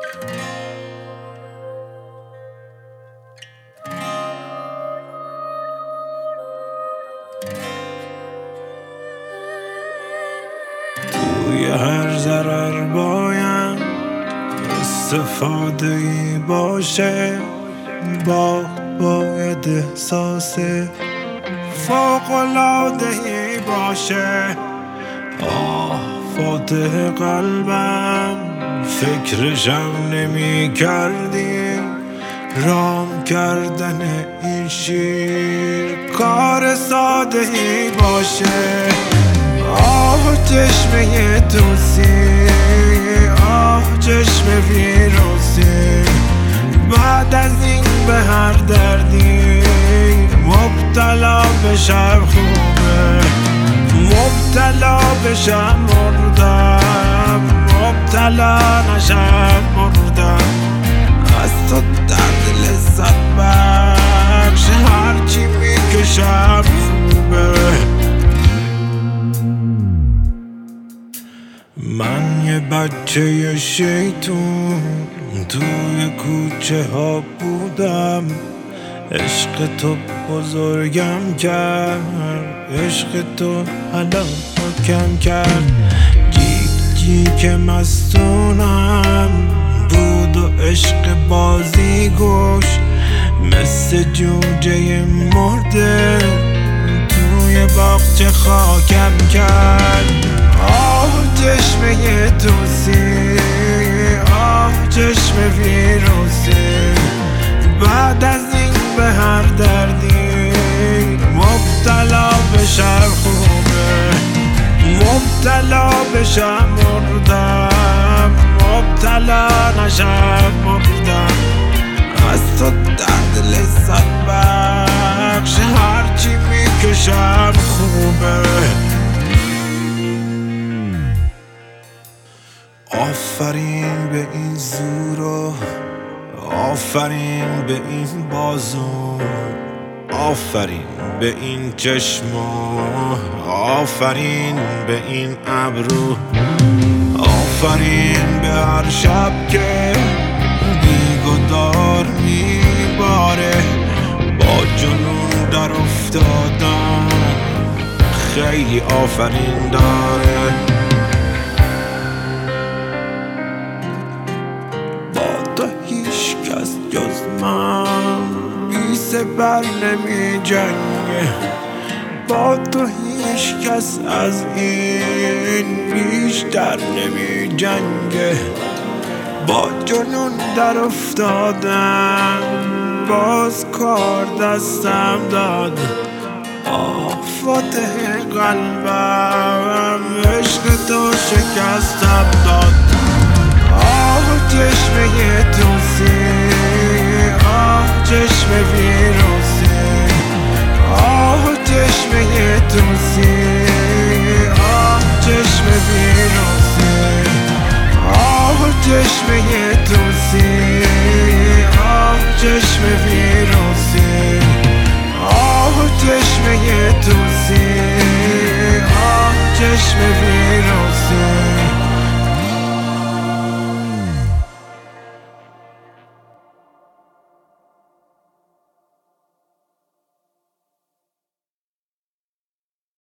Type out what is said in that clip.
توی هر ضرر باید استفاده ای باشه، باید احساس فوق‌العاده ای باشه. فاتح قلبم فکرشم نمی کردی، رام کردن این شیر کار ساده ای باشه. چشمه توسی، چشم ویروسی، بعد از این به هر دردی مبتلا بشم خوبه، مبتلا بشم مردم، مبتلا نشم مردم. از تو درد لذت بخش هرچی میکشم خوبه. من یه بچه شیطون توی کوچه ها بودم، عشق تو بزرگم کرد، عشق تو هلاکم کرد. که مستونم بود و عشق بازی گوش، مثل جوجه مرده توی باغچه خاکم کرد. چشمه توسی، چشم ویروسی، بعد از این به هر دردی مبتلا بشم خوبه، مبتلا بشم مردم، مبتلا نشم مردم. از تو درد لذت بخش هرچی میکشم خوبه. آفرین به این زورا، آفرین به این بازو، آفرین به این چشما، آفرین به این ابرو، آفرین به هر شب که بیگدار میباره. با جنون در افتادم خیلی آفرین داره. هیچ کس جز من بی سپر نمی جنگه، با تو هیچ کس از این بیشتر نمی جنگه. با جنون در افتادم باز کار دستم داد. فاتح قلبم عشق تو شکستم داد. چشمه توسی، چشم ویروسی، چشمه توسی، چشم ویروسی، چشمه توسی، چشم ویروسی، چشمه توسی، چشم ویروسی.